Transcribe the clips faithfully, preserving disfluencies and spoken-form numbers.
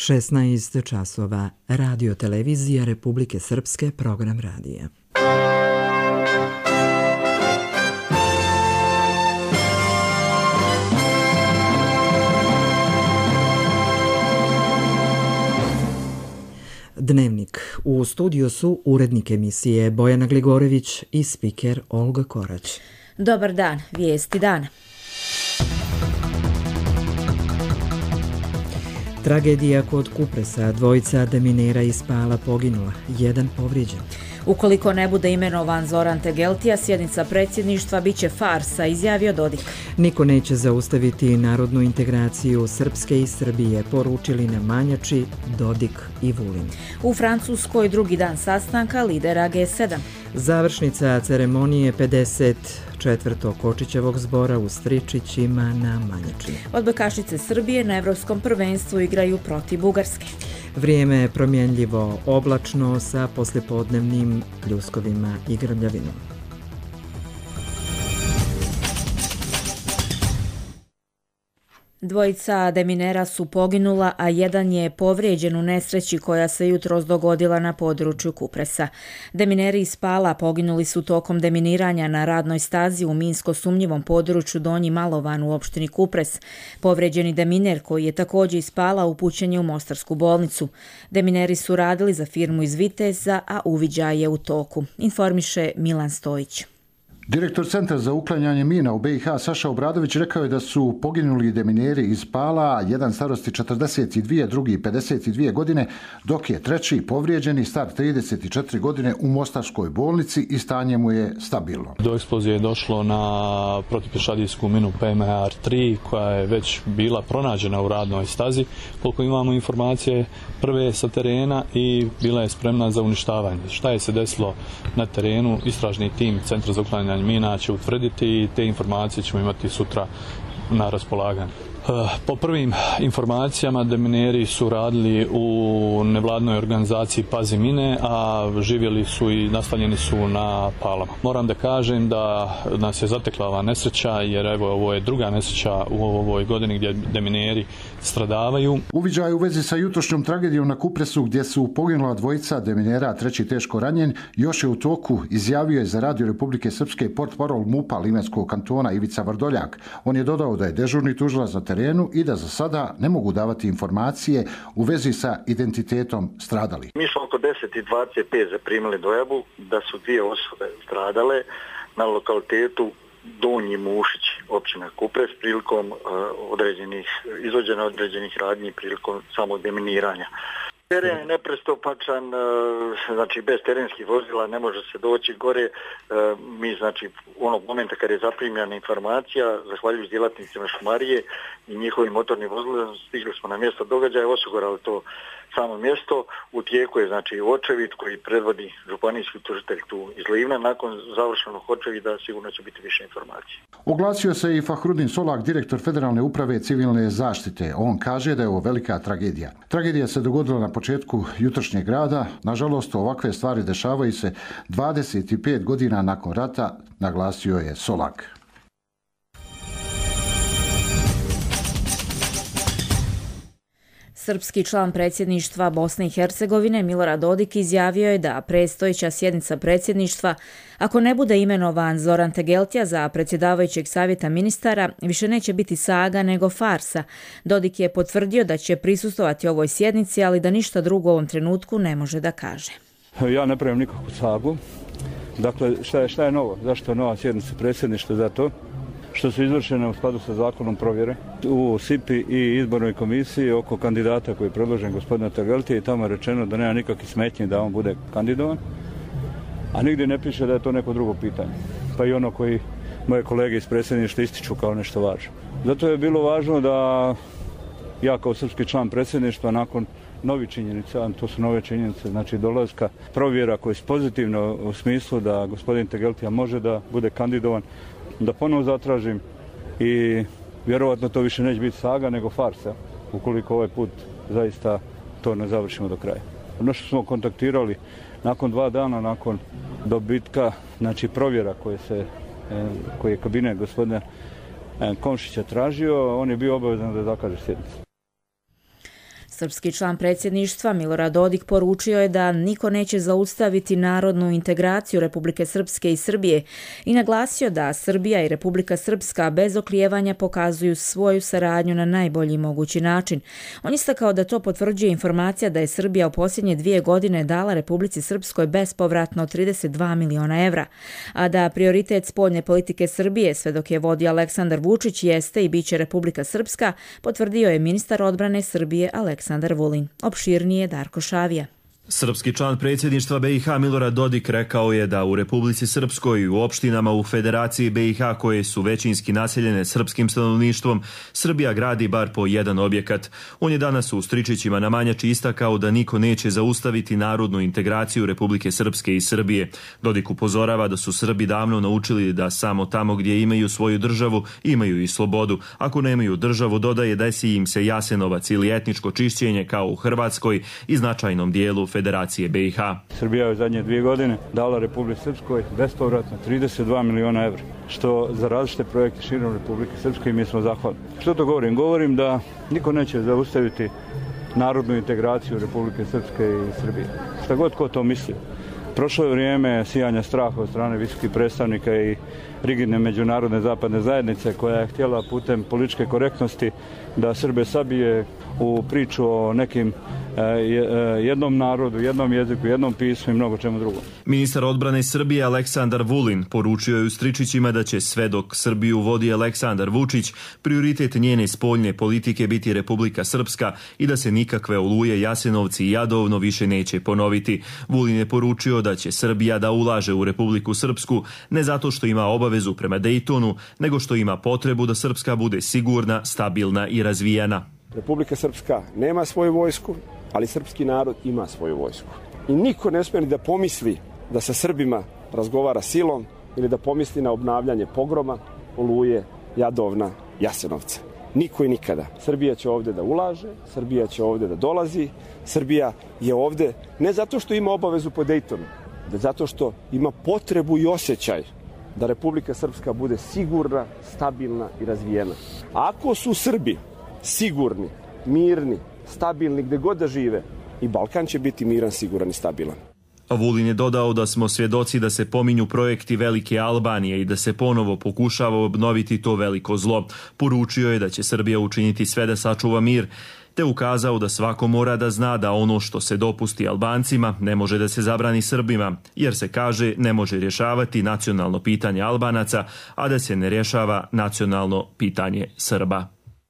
šesnaest časova, Radio Televizija Republike Srpske, program radija. Dnevnik. U studiju su urednik emisije Bojana Gligorević i spiker Olga Korać. Dobar dan, vijesti dana. Tragedija kod Kupresa, dvojica deminera iz Pala poginula, jedan povrijeđen. Ukoliko ne bude imenovan Zoran Tegeltija, sjednica predsjedništva biće farsa, izjavio Dodik. Niko neće zaustaviti narodnu integraciju Srpske i Srbije, poručili na Manjači Dodik i Vulin. U Francuskoj drugi dan sastanka lidera G sedam. Završnica ceremonije pedeset četvrtog Kočićevog zbora u Stričićima na Manjači. Odbojkašice Srbije na Evropskom prvenstvu igraju protiv Bugarske. Vrijeme je promjenljivo, oblačno sa poslijepodnevnim pljuskovima i grmljavinom. Dvojica deminera su poginula, a jedan je povrijeđen u nesreći koja se jutros dogodila na području Kupresa. Demineri iz Pala poginuli su tokom deminiranja na radnoj stazi u minsko sumnjivom području Donji Malovan u opštini Kupres. Povrijeđeni deminer, koji je također iz Pala, upućen je u Mostarsku bolnicu. Demineri su radili za firmu iz Viteza, a uviđaj je u toku, informiše Milan Stojić. Direktor Centra za uklanjanje mina u B i H Saša Obradović rekao je da su poginuli demineri iz Pala, jedan starosti četrdeset dvije, drugi pedeset dvije godine, dok je treći povrijeđeni star trideset četiri godine u Mostarskoj bolnici i stanje mu je stabilno. Do eksplozije je došlo na protupješadijsku minu P M R tri koja je već bila pronađena u radnoj stazi, koliko imamo informacije prve sa terena, i bila je spremna za uništavanje. Šta je se desilo na terenu, istražni tim Centra za uklanjanje mina će utvrditi i te informacije ćemo imati sutra na raspolaganju. Po prvim informacijama demineri su radili u nevladnoj organizaciji Pazi mine, a živjeli su i nastanjeni su na Palama. Moram da kažem da nas je zatekla ova nesreća, jer evo ovo je druga nesreća u ovoj godini gdje demineri stradavaju. Uviđaj u vezi sa jutrošnjom tragedijom na Kupresu, gdje su poginula dvojica deminera, a treći teško ranjen, još je u toku, izjavio je za Radio Republike Srpske portparol MUP-a Limenskog kantona Ivica Vrdoljak. On je dodao da je dežurni tužilac na terenu i da za sada ne mogu davati informacije u vezi sa identitetom stradalih. Mi smo oko deset i dvadeset pet zaprimili dojavu da su dvije osobe stradale na lokalitetu Donji Mušić, općina Kupres, prilikom uh, određenih, izvođenja određenih radnji prilikom samog deminiranja. Teren je neprestupačan, znači bez terenskih vozila ne može se doći gore. Mi, znači, onog momenta kad je zaprimljena informacija, zahvaljujući djelatnicima šumarije i njihovim motornim vozilima, stigli smo na mjesto događaja, osigurali to samo mjesto. U tijeku je, znači, očevid koji predvodi županijski tužitelj tu iz Livna. Nakon završenog očevida sigurno će biti više informacije. Oglasio se i Fahrudin Solak, direktor Federalne uprave civilne zaštite. On kaže da je ovo velika tragedija. Tragedija se dogodila na početku jutrošnjeg rada. Nažalost, ovakve stvari dešavaju se dvadeset pet godina nakon rata, naglasio je Solak. Srpski član predsjedništva Bosne i Hercegovine Milorad Dodik izjavio je da predstojeća sjednica predsjedništva, ako ne bude imenovan Zoran Tegeltija za predsjedavajućeg savjeta ministara, više neće biti saga nego farsa. Dodik je potvrdio da će prisustvovati ovoj sjednici, ali da ništa drugo u ovom trenutku ne može da kaže. Ja ne pravim nikakvu sagu. Dakle, šta je, šta je novo? Zašto je nova sjednica predsjedništva? Zato što su izvršene u skladu sa zakonom provjere u S I P I i izbornoj komisiji oko kandidata koji je predložen gospodina Tegeltija, i tamo je rečeno da nema nikakvih smetnji da on bude kandidovan, a nigdje ne piše da je to neko drugo pitanje. Pa i ono koji moje kolege iz predsjedništva ističu kao nešto važno. Zato je bilo važno da ja kao srpski član predsjedništva nakon novi činjenica, to su nove činjenice, znači dolaska provjera koje je pozitivno u smislu da gospodin Tegeltija može da bude kandidovan, da ponovo zatražim, i vjerovatno to više neće biti saga nego farsa, ukoliko ovaj put zaista to ne završimo do kraja. Ono što smo kontaktirali nakon dva dana, nakon dobitka, znači provjera koje, se, koje je kabinet gospodina Komšića tražio, on je bio obavezan da zakaže sjednicu. Srpski član predsjedništva Milorad Dodik poručio je da niko neće zaustaviti narodnu integraciju Republike Srpske i Srbije i naglasio da Srbija i Republika Srpska bez oklijevanja pokazuju svoju saradnju na najbolji mogući način. On istakao da to potvrđuje informacija da je Srbija u posljednje dvije godine dala Republici Srpskoj bespovratno trideset dva miliona evra, a da prioritet spoljne politike Srbije, sve dok je vodi Aleksandar Vučić, jeste i biće Republika Srpska, potvrdio je ministar odbrane Srbije Aleksandar Vulin. Opširnije Darko Šavija. Srpski član predsjedništva B i H Milorad Dodik rekao je da u Republici Srpskoj i u opštinama u Federaciji B i H koje su većinski naseljene srpskim stanovništvom, Srbija gradi bar po jedan objekat. On je danas u Stričićima na Manjači istakao da niko neće zaustaviti narodnu integraciju Republike Srpske i Srbije. Dodik upozorava da su Srbi davno naučili da samo tamo gdje imaju svoju državu imaju i slobodu. Ako nemaju državu, dodaje, desi im se Jasenovac ili etničko čišćenje kao u Hrvatskoj i značajnom dijelu Federacije B i H. Srbija je u zadnje dvije godine dala Republici Srpskoj bespovratno trideset dva miliona evra, što za različite projekte širom Republike Srpske i mi smo zahvalni. Što to govorim? Govorim da niko neće zaustaviti narodnu integraciju Republike Srpske i Srbije. Šta god ko to misli. Prošlo je vrijeme sijanja straha od strane visokih predstavnika i rigidne međunarodne zapadne zajednice koja je htjela putem političke korektnosti da Srbe sabije u priču o nekim jednom narodu, jednom jeziku, jednom pismu i mnogo čemu drugom. Ministar odbrane Srbije Aleksandar Vulin poručio je u Stričićima da će sve dok Srbiju vodi Aleksandar Vučić, prioritet njene spoljne politike biti Republika Srpska i da se nikakve Oluje, Jasenovci i Jadovno više neće ponoviti. Vulin je poručio da će Srbija da ulaže u Republiku Srpsku ne zato što ima obavezu prema Dejtonu, nego što ima potrebu da Srpska bude sigurna, stabilna i razvijena. Republika Srpska nema svoju vojsku, ali srpski narod ima svoju vojsku. I niko ne smije da pomisli da sa Srbima razgovara silom ili da pomisli na obnavljanje pogroma, Oluje, Jadovna, Jasenovca. Niko i nikada. Srbija će ovdje da ulaže, Srbija će ovdje da dolazi, Srbija je ovdje ne zato što ima obavezu po Dejtonu, već zato što ima potrebu i osjećaj da Republika Srpska bude sigurna, stabilna i razvijena. Ako su Srbi sigurni, mirni, stabilni gdje god da žive, i Balkan će biti miran, siguran i stabilan. Vulin je dodao da smo svjedoci da se pominju projekti Velike Albanije i da se ponovo pokušava obnoviti to veliko zlo. Poručio je da će Srbija učiniti sve da sačuva mir, te ukazao da svako mora da zna da ono što se dopusti Albancima ne može da se zabrani Srbima, jer se kaže ne može rješavati nacionalno pitanje Albanaca, a da se ne rješava nacionalno pitanje Srba.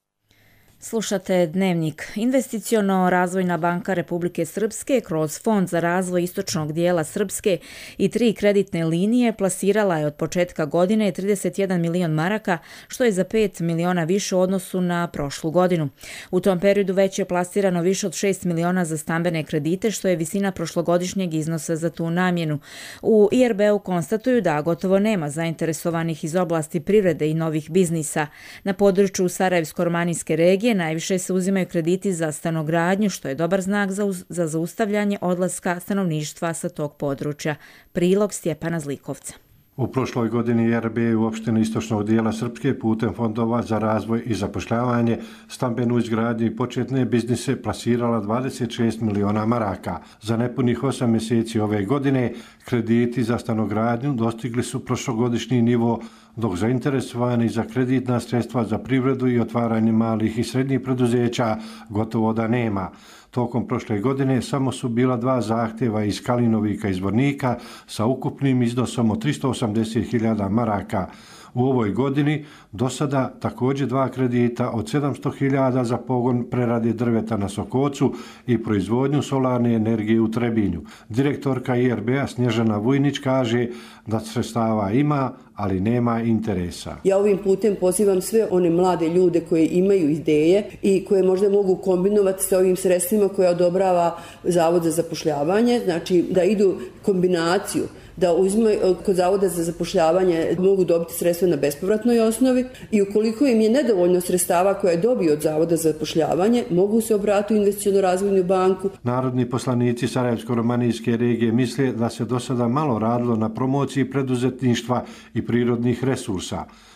Slušate Dnevnik. Investiciono-razvojna banka Republike Srpske kroz Fond za razvoj istočnog dijela Srpske i tri kreditne linije plasirala je od početka godine trideset jedan milion maraka, što je za pet miliona više u odnosu na prošlu godinu. U tom periodu već je plasirano više od šest miliona za stambene kredite, što je visina prošlogodišnjeg iznosa za tu namjenu. U I R B-u konstatuju da gotovo nema zainteresovanih iz oblasti privrede i novih biznisa. Na području Sarajevsko-romanijske regije najviše se uzimaju krediti za stanogradnju, što je dobar znak za, uz, za zaustavljanje odlaska stanovništva sa tog područja. Prilog Stjepana Zlikovca. U prošloj godini I R B u opštini istočnog dijela Srpske putem fondova za razvoj i zapošljavanje, stambenu izgradnju i početne biznise plasirala dvadeset šest miliona maraka. Za nepunih osam mjeseci ove godine krediti za stanogradnju dostigli su prošlogodišnji nivo, dok zainteresovani za kreditna sredstva za privredu i otvaranje malih i srednjih preduzeća gotovo da nema. Tokom prošle godine samo su bila dva zahtjeva iz Kalinovika i Zvornika sa ukupnim iznosom od tristo osamdeset hiljada maraka. U ovoj godini do sada također dva kredita od sedamsto hiljada za pogon prerade drveta na Sokocu i proizvodnju solarne energije u Trebinju. Direktorka I R B-a Snježana Vujnić kaže da sredstava ima, ali nema interesa. Ja ovim putem pozivam sve one mlade ljude koji imaju ideje i koje možda mogu kombinovati sa ovim sredstvima koje odobrava Zavod za zapošljavanje, znači da idu kombinaciju, da uzme kod Zavoda za zapošljavanje mogu dobiti sredstva na bespovratnoj osnovi i ukoliko im je nedovoljno sredstava koje dobiju od Zavoda za zapošljavanje, mogu se obratiti u investiciono-razvojnu banku. Narodni poslanici Sarajevsko-romanijske regije misle da se do sada malo radilo na promociji preduzetništva i prirodnih resursa.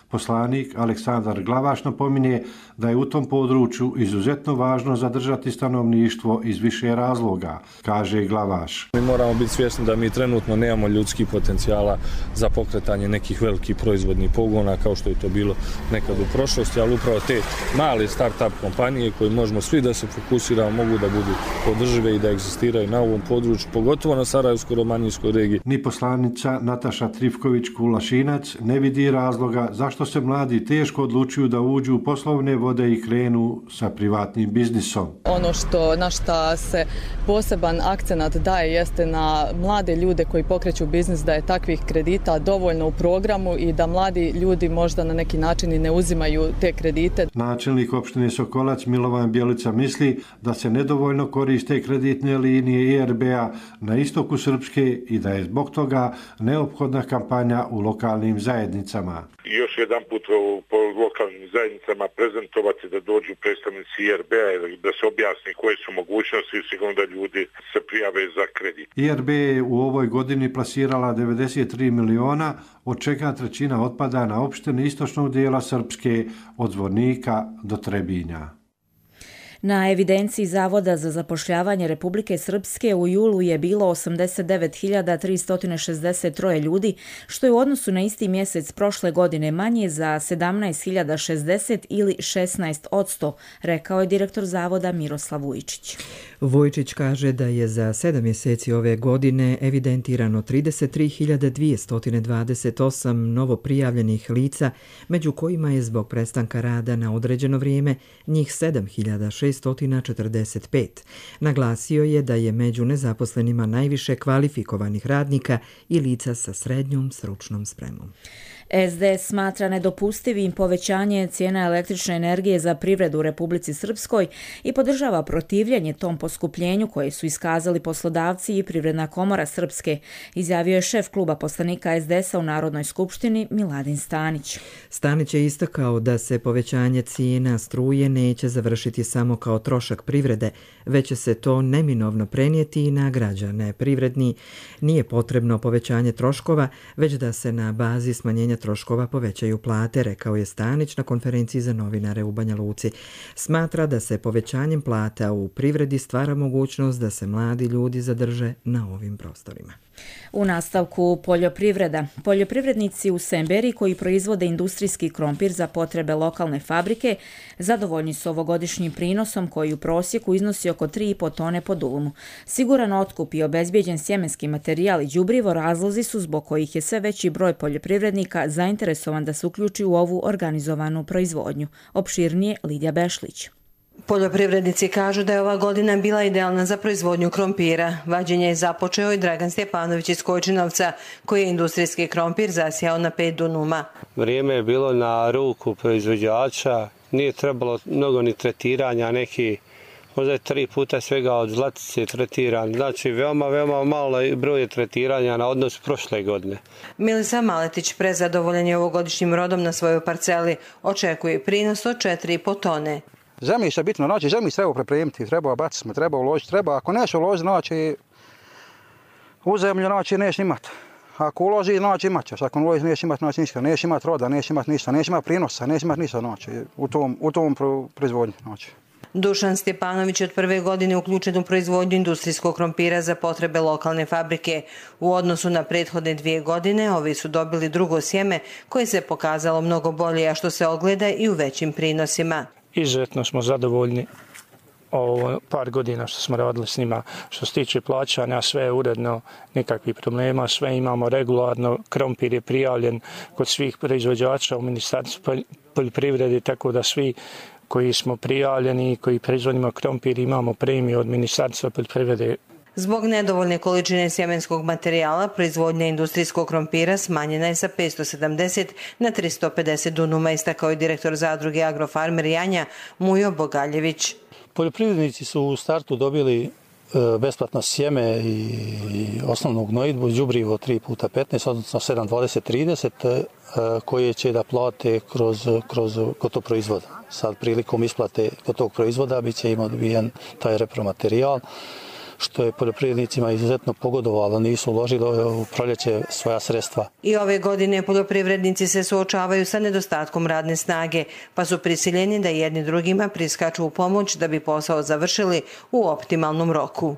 Poslanik Aleksandar Glavaš napominje da je u tom području izuzetno važno zadržati stanovništvo iz više razloga, kaže Glavaš. Mi moramo biti svjesni da mi trenutno nemamo ljudskih potencijala za pokretanje nekih velikih proizvodnih pogona kao što je to bilo nekad u prošlosti, ali upravo te male start-up kompanije koje možemo svi da se fokusiramo mogu da budu održive i da egzistiraju na ovom području, pogotovo na Sarajevsko-romanijskoj regiji. Ni poslanica Nataša Trifković-Kulašinac ne vidi razloga zašto se mladi teško odlučuju da uđu u poslovne vode i krenu sa privatnim biznisom. Ono što na šta se poseban akcenat daje jeste na mlade ljude koji pokreću biznis, da je takvih kredita dovoljno u programu i da mladi ljudi možda na neki način i ne uzimaju te kredite. Načelnik opštine Sokolac Milovan Bjelica misli da se nedovoljno koriste kreditne linije I R B-a na istoku Srpske i da je zbog toga neophodna kampanja u lokalnim zajednicama. Još jedan put po lokalnim zajednicama prezentovati da dođu predstavnici I R B-a i da se objasni koje su mogućnosti i sigurno da ljudi se prijave za kredit. I R B je u ovoj godini plasirala devedeset tri miliona, od čega trećina otpada na opštine istočnog dijela Srpske od Zvornika do Trebinja. Na evidenciji Zavoda za zapošljavanje Republike Srpske u julu je bilo osamdeset devet hiljada tristo šezdeset tri ljudi, što je u odnosu na isti mjesec prošle godine manje za sedamnaest hiljada šezdeset ili šesnaest posto, rekao je direktor Zavoda Miroslav Vujčić. Vujčić kaže da je za sedam mjeseci ove godine evidentirano trideset tri hiljade dvjesto dvadeset osam novo prijavljenih lica, među kojima je zbog prestanka rada na određeno vrijeme njih sedam hiljada šesto četrdeset pet. Naglasio je da je među nezaposlenima najviše kvalifikovanih radnika i lica sa srednjom stručnom spremom. S D S smatra nedopustivim povećanje cijena električne energije za privredu u Republici Srpskoj i podržava protivljenje tom poskupljenju koje su iskazali poslodavci i Privredna komora Srpske, izjavio je šef kluba poslanika S D S-a u Narodnoj skupštini Miladin Stanić. Stanić je istakao da se povećanje cijena struje neće završiti samo kao trošak privrede, već će se to neminovno prenijeti i na građane. Privredni nije potrebno povećanje troškova, već da se na bazi smanjenja troškova povećaju plate, rekao je Stanić na konferenciji za novinare u Banja Luci. Smatra da se povećanjem plata u privredi stvara mogućnost da se mladi ljudi zadrže na ovim prostorima. U nastavku poljoprivreda. Poljoprivrednici u Semberi koji proizvode industrijski krompir za potrebe lokalne fabrike zadovoljni su ovogodišnjim prinosom koji u prosjeku iznosi oko tri i po tone po dulmu. Siguran otkup i obezbijeđen sjemenski materijal i đubrivo razlozi su zbog kojih je sve veći broj poljoprivrednika zainteresovan da se uključi u ovu organizovanu proizvodnju. Opširnije Lidija Bešlić. Poljoprivrednici kažu da je ova godina bila idealna za proizvodnju krompira. Vađenje je započeo i Dragan Stjepanović iz Kojčinovca, koji je industrijski krompir zasijao na pet dunuma. Vrijeme je bilo na ruku proizvođača, nije trebalo mnogo ni tretiranja, neki možda je tri puta svega od zlatice tretiran. Znači, veoma, veoma malo broj tretiranja na odnos prošle godine. Milisa Maletić prezadovoljan je ovogodišnjim rodom na svojoj parceli. Očekuje prinos od četiri i po tone. Zemljište je bitno, znači zemljište treba pripremiti, treba baciti smo, treba uložiti, treba, ako neš uložiti, znači u zemlju, znači neš imati. Ako uloži, znači imat ćeš, ako uloži, neš imati, znači ništa, neš imati roda, neš imati ništa, neš imati prinosa, neš imati ništa, znači u tom, u tom proizvodnju, znači. Dušan Stjepanović od prve godine uključen u proizvodnju industrijskog krompira za potrebe lokalne fabrike. U odnosu na prethodne dvije godine ovi su dobili drugo sjeme koje se pokazalo mnogo bolje, a što se ogleda i u većim prinosima. Izuzetno smo zadovoljni ovo par godina što smo radili s njima. Što se tiče plaćanja, sve je uredno, nikakvih problema, sve imamo regularno, krompir je prijavljen kod svih proizvođača u Ministarstvu poljoprivrede, tako da svi koji smo prijavljeni i koji proizvodimo krompir imamo premiju od Ministarstva poljoprivrede. Zbog nedovoljne količine sjemenskog materijala, proizvodnja industrijskog krompira smanjena je sa petsto sedamdeset na tristo pedeset dunuma, istakao je direktor zadruge Agrofarmer Janja Mujo Bogaljević. Poljoprivrednici su u startu dobili besplatno sjeme i osnovnu gnojidbu, đubrivo tri puta petnaest, odnosno sedam, dvadeset, trideset, koje će da plate kroz, kroz gotov proizvoda. Sad prilikom isplate gotov proizvoda bit će im odbijen taj repromaterijal. što je poljoprivrednicima izuzetno pogodovalo, nisu uložili u proljeće svoja sredstva. I ove godine poljoprivrednici se suočavaju sa nedostatkom radne snage, pa su prisiljeni da jedni drugima priskaču u pomoć da bi posao završili u optimalnom roku.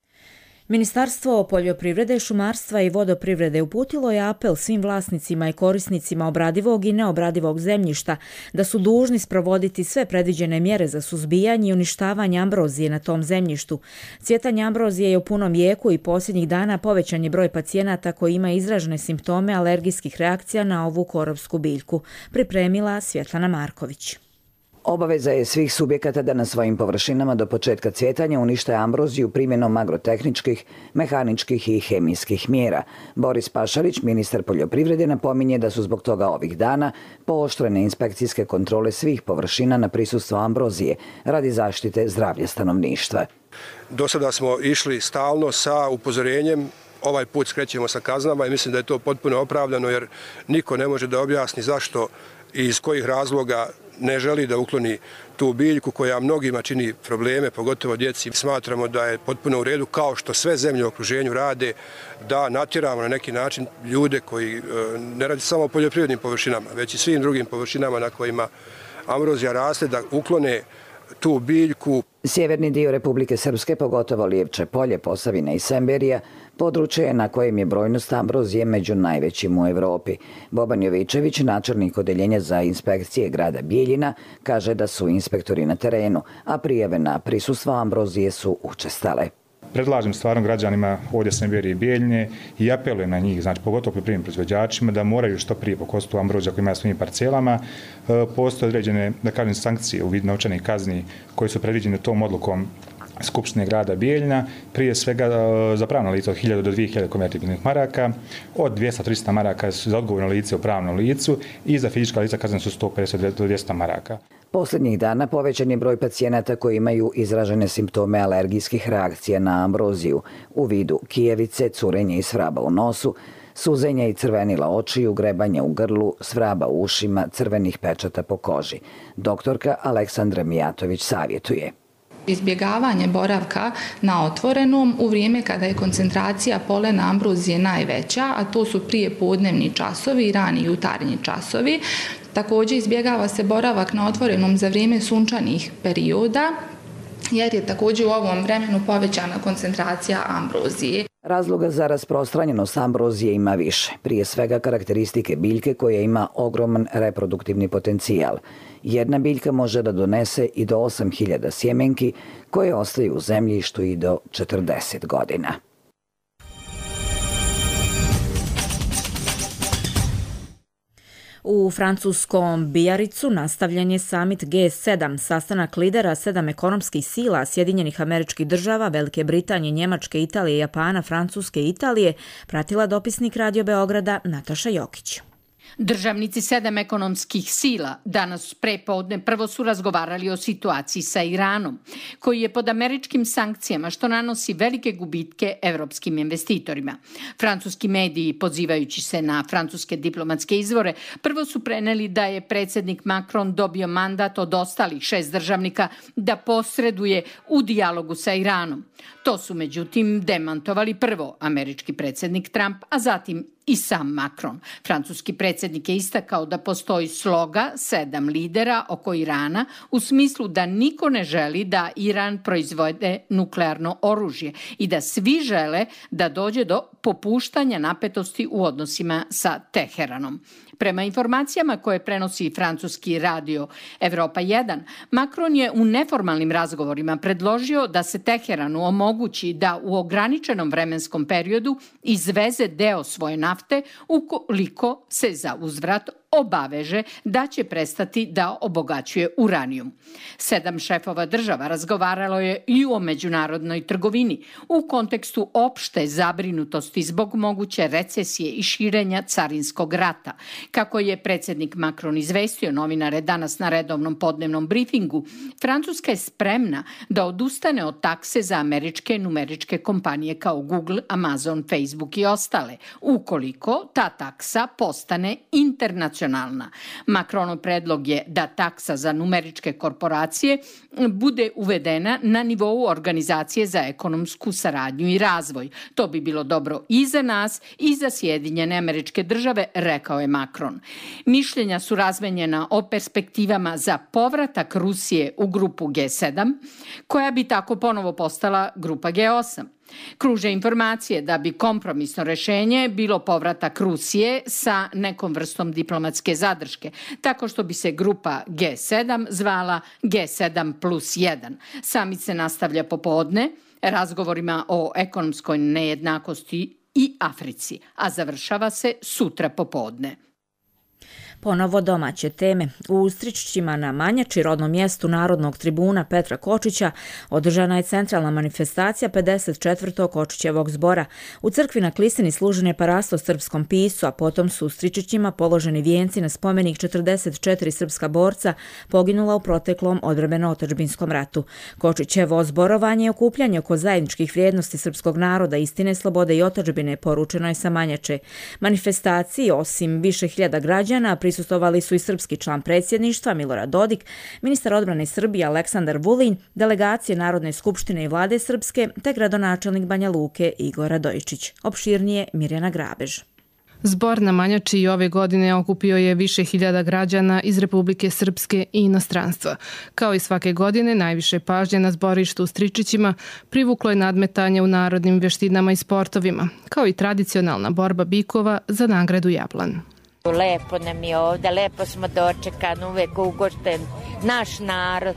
Ministarstvo poljoprivrede, šumarstva i vodoprivrede uputilo je apel svim vlasnicima i korisnicima obradivog i neobradivog zemljišta da su dužni sprovoditi sve predviđene mjere za suzbijanje i uništavanje ambrozije na tom zemljištu. Cvjetanje ambrozije je u punom jeku i posljednjih dana povećan je broj pacijenata koji ima izražene simptome alergijskih reakcija na ovu korovsku biljku. Pripremila Svjetlana Marković. Obaveza je svih subjekata da na svojim površinama do početka cvjetanja unište ambroziju primjenom agrotehničkih, mehaničkih i hemijskih mjera. Boris Pašalić, ministar poljoprivrede, napominje da su zbog toga ovih dana pooštrene inspekcijske kontrole svih površina na prisustvo ambrozije radi zaštite zdravlja stanovništva. Do sada smo išli stalno sa upozorenjem, ovaj put skrećemo sa kaznama i mislim da je to potpuno opravdano jer niko ne može da objasni zašto i iz kojih razloga ne želi da ukloni tu biljku koja mnogima čini probleme, pogotovo djeci. Smatramo da je potpuno u redu, kao što sve zemlje u okruženju rade, da natjeramo na neki način ljude koji ne radi samo o poljoprivrednim površinama, već i svim drugim površinama na kojima ambrozija raste, da uklone tu biljku. Sjeverni dio Republike Srpske, pogotovo Lijevče polje, Posavina i Semberija, područje je na kojem je brojnost ambrozije među najvećim u Evropi. Boban Jovičević, načelnik odeljenja za inspekcije grada Bijeljina, kaže da su inspektori na terenu, a prijave na prisustvo ambrozije su učestale. Predlažem stvarno građanima ovdje Semberije i Bijeljine i apelujem na njih, znači pogotovo poljoprivrednim proizvođačima, da moraju što prije pokositi ambroziju koji ima svojim parcelama. Postoje određene, da kažem, sankcije u vidu novčanih kazni koje su predviđene tom odlukom Skupštine grada Bijeljina, prije svega za pravno lice od hiljadu do dvije hiljade konvertibilnih maraka, od dvjesto do tristo maraka za odgovorno lice u pravnom licu i za fizička lica kazne su sto pedeset do dvjesto maraka. Posljednjih dana povećan je broj pacijenata koji imaju izražene simptome alergijskih reakcija na ambroziju u vidu kijevice, curenja i svraba u nosu, suzenja i crvenila očiju, grebanja u grlu, svraba u ušima, crvenih pečata po koži. Doktorka Aleksandra Mijatović savjetuje. Izbjegavanje boravka na otvorenom u vrijeme kada je koncentracija polena ambrozije najveća, a to su prije podnevni časovi i rani jutarnji časovi. Također izbjegava se boravak na otvorenom za vrijeme sunčanih perioda, jer je također u ovom vremenu povećana koncentracija ambrozije. Razloga za rasprostranjenost ambrozije ima više. Prije svega karakteristike biljke koja ima ogroman reproduktivni potencijal. Jedna biljka može da donese i do osam hiljada sjemenki koje ostaju u zemljištu i do četrdeset godina. U francuskom Bijaricu nastavljen je samit G sedam, sastanak lidera sedam ekonomskih sila Sjedinjenih Američkih Država, Velike Britanije, Njemačke, Italije, Japana, Francuske i Italije, pratila dopisnik Radio Beograda Nataša Jokić. Državnici sedam ekonomskih sila danas prepodne prvo su razgovarali o situaciji sa Iranom, koji je pod američkim sankcijama što nanosi velike gubitke evropskim investitorima. Francuski mediji, pozivajući se na francuske diplomatske izvore, prvo su preneli da je predsjednik Macron dobio mandat od ostalih šest državnika da posreduje u dijalogu sa Iranom. To su međutim demantovali prvo američki predsjednik Trump, a zatim i sam Macron. Francuski predsjednik je istakao da postoji sloga sedam lidera oko Irana u smislu da niko ne želi da Iran proizvode nuklearno oružje i da svi žele da dođe do popuštanja napetosti u odnosima sa Teheranom. Prema informacijama koje prenosi francuski radio Evropa jedan, Macron je u neformalnim razgovorima predložio da se Teheranu omogući da u ograničenom vremenskom periodu izveze deo svoje nafte ukoliko se za uzvrat obaveže da će prestati da obogaćuje uranijum. Sedam šefova država razgovaralo je i o međunarodnoj trgovini u kontekstu opšte zabrinutosti zbog moguće recesije i širenja carinskog rata. Kako je predsjednik Macron izvestio novinare danas na redovnom podnevnom brifingu, Francuska je spremna da odustane od takse za američke numeričke kompanije kao Google, Amazon, Facebook i ostale, ukoliko ta taksa postane internacionalna proporcionalna. Macronov predlog je da taksa za numeričke korporacije bude uvedena na nivou Organizacije za ekonomsku saradnju i razvoj. To bi bilo dobro i za nas i za Sjedinjene Američke Države, rekao je Macron. Mišljenja su razmenjena o perspektivama za povratak Rusije u grupu G sedam, koja bi tako ponovo postala grupa G osam. Kruže informacije da bi kompromisno rešenje bilo povratak Rusije sa nekom vrstom diplomatske zadrške, tako što bi se grupa G sedam zvala G sedam plus jedan. Samit se nastavlja popodne razgovorima o ekonomskoj nejednakosti i Africi, a završava se sutra popodne. Ponovo domaće teme. U Ustričićima na Manjači, rodnom mjestu Narodnog tribuna Petra Kočića, održana je centralna manifestacija pedeset četvrtog Kočićevog zbora. U crkvi na Klisini služen je parasto srpskom piscu, a potom su u Ustričićima položeni vijenci na spomenik četrdeset četiri srpska borca poginula u proteklom odbrambeno-otadžbinskom ratu. Kočićevo zborovanje i okupljanje oko zajedničkih vrijednosti srpskog naroda, istine, slobode i otadžbine poručeno je sa Manjače. Manifestaciji, osim više hiljada građana, prisustvovali su i srpski član predsjedništva Milorad Dodik, ministar odbrane Srbije Aleksandar Vulin, delegacije Narodne skupštine i vlade Srpske te gradonačelnik Banja Luke Igor Radojičić. Opširnije Mirjana Grabež. Zbor na Manjači i ove godine okupio je više hiljada građana iz Republike Srpske i inostranstva. Kao i svake godine, najviše pažnje na zborištu u Stričićima privuklo je nadmetanje u narodnim vještinama i sportovima, kao i tradicionalna borba bikova za nagradu Jablan. Lepo nam je ovdje, lepo smo dočekani, uvek ugošten, naš narod,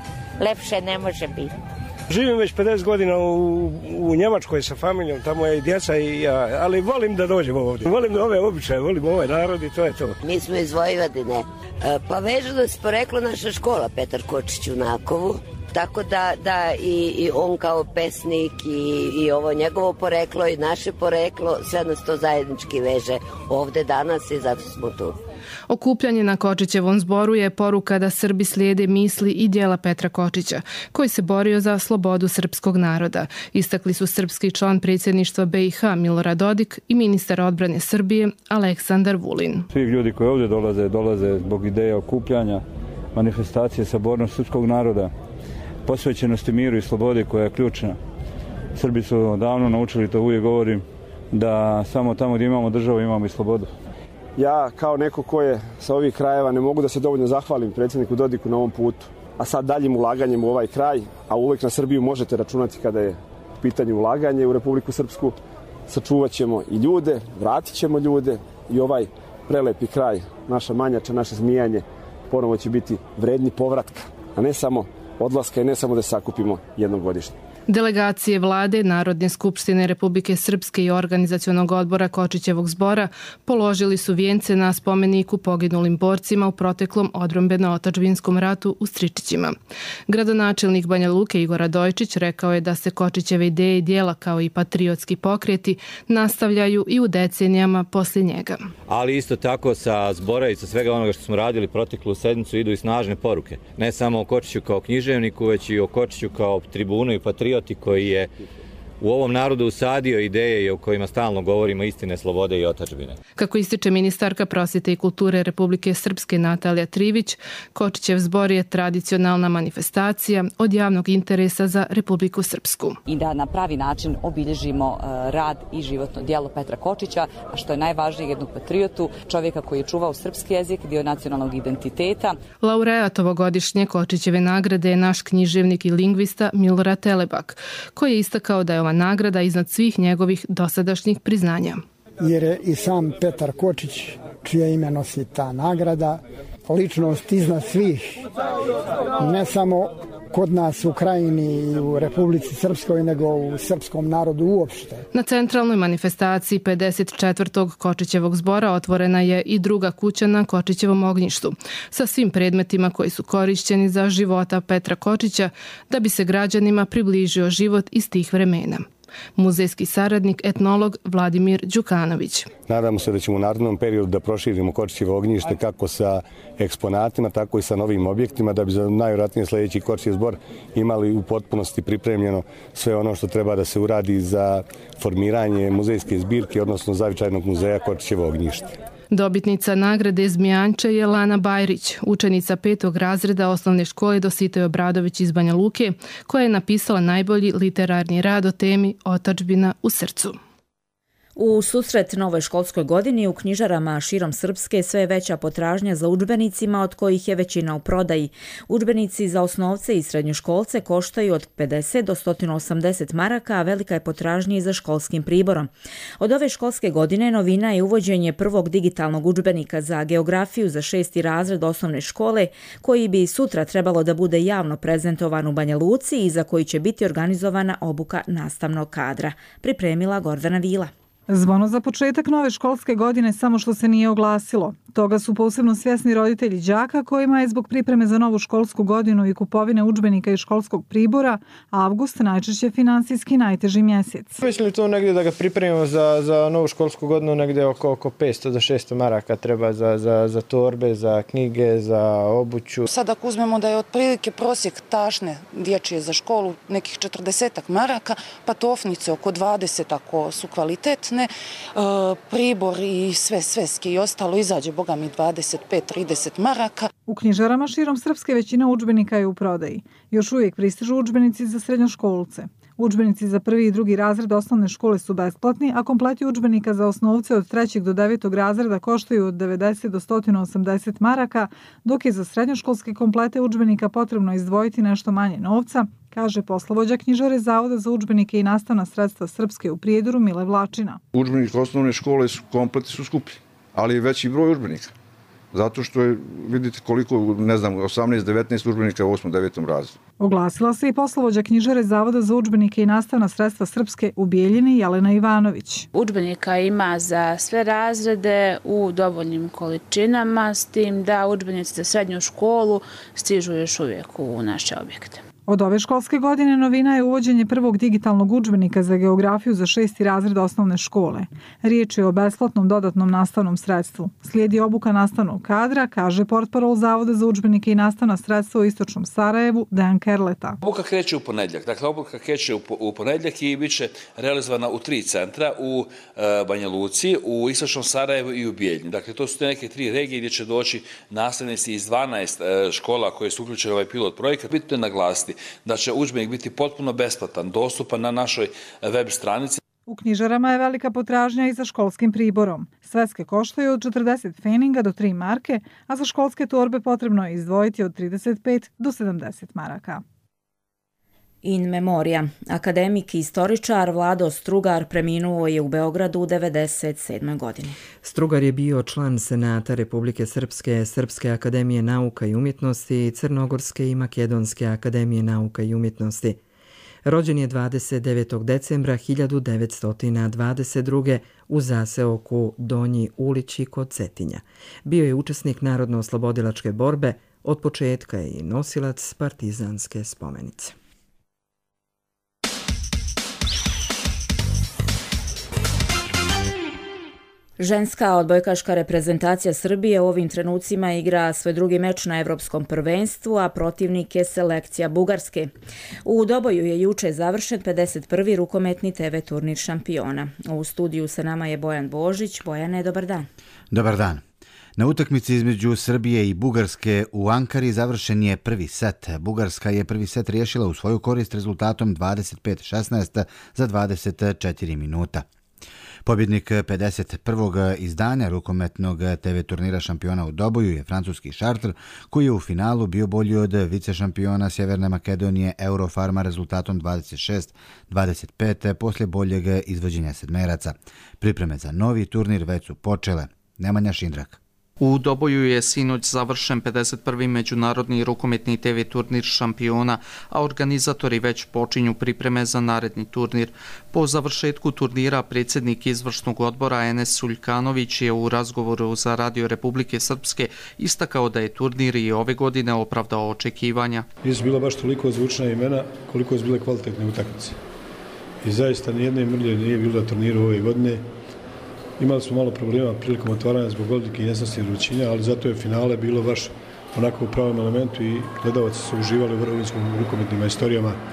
lepše ne može biti. Živim već pedeset godina u, u Njemačkoj sa familijom, tamo je i djeca i ja, ali volim da dođem ovdje. Volim da ove običaje, volim ovaj narod i to je to. Mi smo iz Vojvodine, pa vežu da se poreklo naša škola Petar Kočić u Nakovu. Tako da, da i, i on kao pesnik i, i ovo njegovo poreklo i naše poreklo, sve nas to zajednički veže ovde danas i zato smo tu. Okupljanje na Kočićevom zboru je poruka da Srbi slijede misli i djela Petra Kočića, koji se borio za slobodu srpskog naroda. Istakli su srpski član predsjedništva B i H Milorad Dodik i ministar odbrane Srbije Aleksandar Vulin. Svi ljudi koji ovdje dolaze, dolaze zbog ideje okupljanja, manifestacije sabornosti srpskog naroda, posvećenosti miru i slobodi koja je ključna. Srbi su davno naučili, to uvijek govorim, da samo tamo gdje imamo državu imamo i slobodu. Ja kao neko ko je sa ovih krajeva ne mogu da se dovoljno zahvalim predsjedniku Dodiku na ovom putu. A sad daljim ulaganjem u ovaj kraj, a uvijek na Srbiju možete računati kada je u pitanju ulaganje u Republiku Srpsku, sačuvat ćemo i ljude, vratit ćemo ljude i ovaj prelepi kraj, naša Manjača, naše Zmijanje, ponovo će biti vredni povratka, a ne samo odlaska i ne samo da se sakupimo jednom godišnje. Delegacije vlade, Narodne skupštine Republike Srpske i organizacionog odbora Kočićevog zbora položili su vijence na spomeniku poginulim borcima u proteklom odbrambeno-otadžbinskom ratu u Stričićima. Gradonačelnik Banja Luke Igor Radojičić rekao je da se Kočićeve ideje i djela kao i patriotski pokreti nastavljaju i u decenijama poslije njega. Ali isto tako sa zbora i sa svega onoga što smo radili proteklu sedmicu idu i snažne poruke. Ne samo o Kočiću kao književniku, već i o Kočiću kao tribunu i patrioti koji je u ovom narodu usadio ideje i o kojima stalno govorimo, istine, slobode i otadžbine. Kako ističe ministarka prosvjete i kulture Republike Srpske Natalija Trivić, Kočićev zbor je tradicionalna manifestacija od javnog interesa za Republiku Srpsku. I da na pravi način obilježimo rad i životno djelo Petra Kočića, a što je najvažnije, jednog patriotu, čovjeka koji je čuvao srpski jezik, dio nacionalnog identiteta. Laureat ovogodišnje Kočićeve nagrade je naš književnik i lingvista Milorad Telebak, koji je istakao da je nagrada iznad svih njegovih dosadašnjih priznanja. Jer je i sam Petar Kočić, čije ime nosi ta nagrada, ličnost iznad svih, ne samo kod nas u Krajini i u Republici Srpskoj, nego u srpskom narodu uopšte. Na centralnoj manifestaciji pedeset četvrtog Kočićevog zbora otvorena je i druga kuća na Kočićevom ognjištu, sa svim predmetima koji su korišćeni za života Petra Kočića, da bi se građanima približio život iz tih vremena. Muzejski saradnik, etnolog Vladimir Đukanović. Nadamo se da ćemo u narednom periodu da proširimo Kočićevo ognjište kako sa eksponatima, tako i sa novim objektima, da bi za najvjerojatnije sljedeći Kočićev zbor imali u potpunosti pripremljeno sve ono što treba da se uradi za formiranje muzejske zbirke, odnosno zavičajnog muzeja Kočićevo ognjište. Dobitnica nagrade Zmijanče je Lana Bajrić, učenica petog razreda osnovne škole Dositej Obradović iz Banja Luke, koja je napisala najbolji literarni rad o temi Otadžbina u srcu. U susret novoj školskoj godini u knjižarama širom Srpske sve je veća potražnja za udžbenicima, od kojih je većina u prodaji. Udžbenici za osnovce i srednjoškolce koštaju od pedeset do sto osamdeset maraka, a velika je potražnja i za školskim priborom. Od ove školske godine novina je uvođenje prvog digitalnog udžbenika za geografiju za šesti razred osnovne škole, koji bi sutra trebalo da bude javno prezentovan u Banja Luci i za koji će biti organizovana obuka nastavnog kadra. Pripremila Gordana Vila. Zvono za početak nove školske godine samo što se nije oglasilo. Toga su posebno svjesni roditelji đaka kojima je zbog pripreme za novu školsku godinu i kupovine udžbenika i školskog pribora avgust najčešće finansijski najteži mjesec. Mislim to negdje da ga pripremimo za, za novu školsku godinu, negdje oko, oko petsto do šesto maraka treba za, za, za torbe, za knjige, za obuću. Sad ako uzmemo da je otprilike prosjek tašne dječje za školu nekih četrdesetak maraka, pa tofnice oko dvadeset ako su kvalitetne, e, pribor i sve sveske i ostalo izađe boga mi dvadeset pet do trideset maraka. U knjižarama širom Srpske većina udžbenika je u prodaji. Još uvijek pristižu udžbenici za srednjoškolce. Udžbenici za prvi i drugi razred osnovne škole su besplatni, a kompleti udžbenika za osnovce od trećeg do devetog razreda koštaju od devedeset do sto osamdeset maraka, dok je za srednjoškolske komplete udžbenika potrebno izdvojiti nešto manje novca, kaže poslovođa knjižare Zavoda za udžbenike i nastavna sredstva Srpske u Prijedoru Mile Vlačina. Udžbenike osnovne škole su kompleti su skuplji, ali je veći broj udžbenika. Zato što je, vidite koliko, ne znam, osamnaest devetnaest udžbenika u osmom devetom razredu. Oglasila se i poslovođa knjižare Zavoda za udžbenike i nastavna sredstva Srpske u Bijeljini Jelena Ivanović. Udžbenika ima za sve razrede u dovoljnim količinama, s tim da udžbenici za srednju školu stižu još uvijek u naše objekte. Od ove školske godine novina je uvođenje prvog digitalnog udžbenika za geografiju za šesti razred osnovne škole. Riječ je o besplatnom dodatnom nastavnom sredstvu. Slijedi obuka nastavnog kadra, kaže portparol Zavoda za udžbenike i nastavna sredstva u Istočnom Sarajevu Dejan Kerleta. Obuka kreće u ponedjeljak. Dakle, obuka kreće u ponedjeljak i bit će realizovana u tri centra, u Banja Luci, u Istočnom Sarajevu i u Bijeljini. Dakle, to su te neke tri regije gdje će doći nastavnici iz dvanaest škola koje su uključene u ovaj pilot projekat. Bitno je naglasiti da će udžbenik biti potpuno besplatan, dostupan na našoj web stranici. U knjižarama je velika potražnja i za školskim priborom. Sveske koštaju od četrdeset feninga do tri marke, a za školske torbe potrebno je izdvojiti od trideset pet do sedamdeset maraka. In memoria. Akademik i istoričar Vlado Strugar preminuo je u Beogradu u devedeset sedmoj godini. Strugar je bio član Senata Republike Srpske, Srpske akademije nauka i umjetnosti i Crnogorske i Makedonske akademije nauka i umjetnosti. Rođen je dvadeset devetog decembra hiljadu devetsto dvadeset druge u zaseoku Donji Ulići kod Cetinja. Bio je učesnik narodno-oslobodilačke borbe, od početka je i nosilac partizanske spomenice. Ženska odbojkaška reprezentacija Srbije u ovim trenucima igra svoj drugi meč na Evropskom prvenstvu, a protivnik je selekcija Bugarske. U Doboju je juče završen pedeset prvi rukometni te ve turnir šampiona. U studiju sa nama je Bojan Božić. Bojane, dobar dan. Dobar dan. Na utakmici između Srbije i Bugarske u Ankari završen je prvi set. Bugarska je prvi set riješila u svoju korist rezultatom dvadeset pet šesnaest za dvadeset četiri minuta. Pobjednik pedeset prvog izdanja rukometnog te ve turnira šampiona u Doboju je francuski Chartres, koji je u finalu bio bolji od vicešampiona Sjeverne Makedonije Eurofarma rezultatom dvadeset šest dvadeset pet poslije boljeg izvođenja sedmeraca. Pripreme za novi turnir već su počele. Nemanja Šindrak. U Doboju je sinoć završen pedeset prvi međunarodni rukometni te ve turnir šampiona, a organizatori već počinju pripreme za naredni turnir. Po završetku turnira predsjednik izvršnog odbora Enes Suljkanović je u razgovoru za Radio Republike Srpske istakao da je turnir i ove godine opravdao očekivanja. Nisu bila baš toliko zvučna imena koliko su bile kvalitetne utakmice. I zaista nijedne mrlje nije bilo na turniru ove godine. Imali smo malo problema prilikom otvaranja zbog velike jesnosti i vrućine, ali zato je finale bilo baš onako u pravom elementu i gledalci su uživali u vrhunskim rukometnim istorijama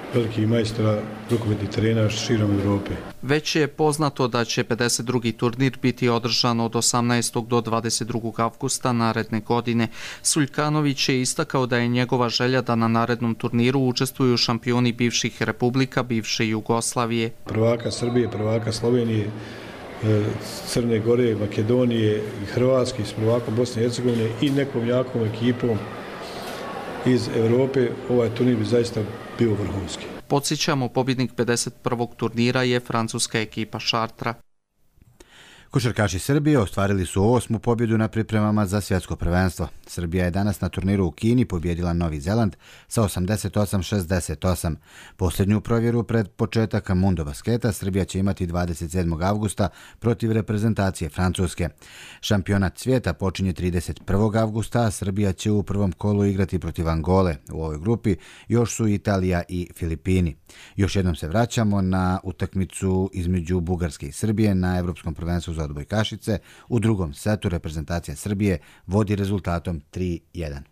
velikih majstora rukometnih terena širom Evrope. Već je poznato da će pedeset drugi turnir biti održan od osamnaestog do dvadeset drugog avgusta naredne godine. Suljkanović je istakao da je njegova želja da na narednom turniru učestvuju šampioni bivših republika, bivše Jugoslavije. Prvaka Srbije, prvaka Slovenije, Crne Gore, Makedonije i Hrvatske s prvakom Bosne i Hercegovine i nekom jakom ekipom iz Evrope, ovaj turnir bi zaista bio vrhunski. Podsjećamo, pobjednik pedeset prvog turnira je francuska ekipa Šartra. Košarkaši Srbije ostvarili su osmu pobjedu na pripremama za svjetsko prvenstvo. Srbija je danas na turniru u Kini pobjedila Novi Zeland sa osamdeset osam šezdeset osam. Posljednju provjeru pred početak Mundo Basketa Srbija će imati dvadeset sedmog avgusta protiv reprezentacije Francuske. Šampionat svijeta počinje trideset prvog avgusta, a Srbija će u prvom kolu igrati protiv Angole. U ovoj grupi još su Italija i Filipini. Još jednom se vraćamo na utakmicu između Bugarske i Srbije na Evropskom prvenstvu za odbojkašice. U drugom setu reprezentacija Srbije vodi rezultatom tri jedan.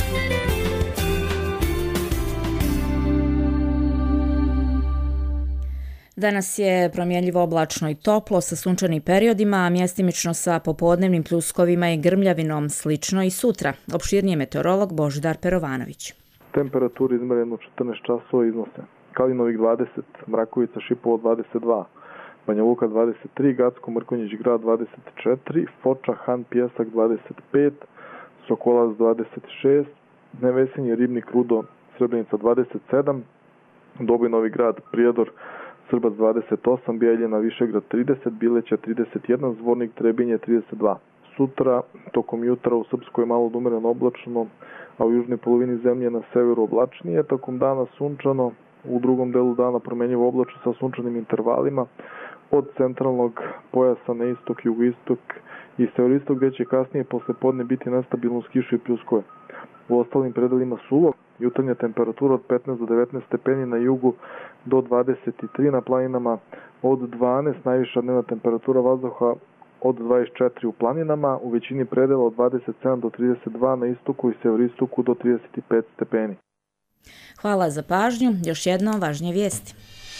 Danas je promjenljivo oblačno i toplo sa sunčanim periodima, a mjestimično sa popodnevnim pljuskovima i grmljavinom, slično i sutra. Opširnije meteorolog Božidar Perovanović. Temperaturi izmjereno četrnaest časova iznose Kalinovik dvadeset, Mrakovica Šipovo dvadeset dva, Banja Luka dvadeset tri, Gacko Mrkonjić grad dvadeset četiri, Foča Han Pjesak dvadeset pet, Sokolac dvadeset šest, Nevesinje Ribnik Rudo Srebrenica dvadeset sedam, Doboj Novi Grad Prijedor Srbac dvadeset osam, Bijeljina Višegrad trideset, Bileća trideset jedan, Zvornik Trebinje trideset dva. Sutra, tokom jutra u Srpskoj malo odumjereno oblačno, a u južnoj polovini zemlje na severu oblačnije, tokom dana sunčano, u drugom delu dana promjenjivo oblačno sa sunčanim intervalima, od centralnog pojasa na istok, jugoistok i severoistok, gdje će kasnije posle podne biti nestabilno uz kišu i pljuskove. U ostalim predelima suvo, jutarnja temperatura od petnaest do devetnaest stepeni na jugu do dvadeset tri na planinama, od dvanaest najviša dnevna temperatura vazduha od dvadeset četiri u planinama, u većini predela od dvadeset sedam do trideset dva na istoku i severistoku do trideset pet stepeni. Hvala za pažnju. Još jedno važnije vijesti.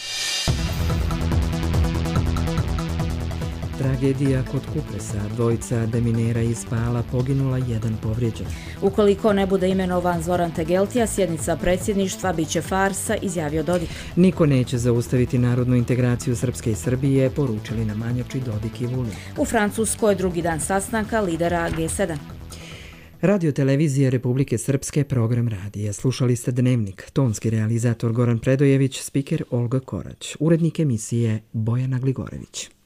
Tragedija kod Kupresa, dvojica deminera iz Pala poginula, jedan povrijeđen. Ukoliko ne bude imenovan Zoran Tegeltija, sjednica predsjedništva biće farsa, izjavio Dodik. Niko neće zaustaviti narodnu integraciju Srpske i Srbije, poručili na Manjači Dodik i Vulin. U Francuskoj drugi dan sastanka lidera G sedam. Radio televizije Republike Srpske, program radija. Slušali ste Dnevnik, tonski realizator Goran Predojević, spiker Olga Korać, urednik emisije Bojana Gligorević.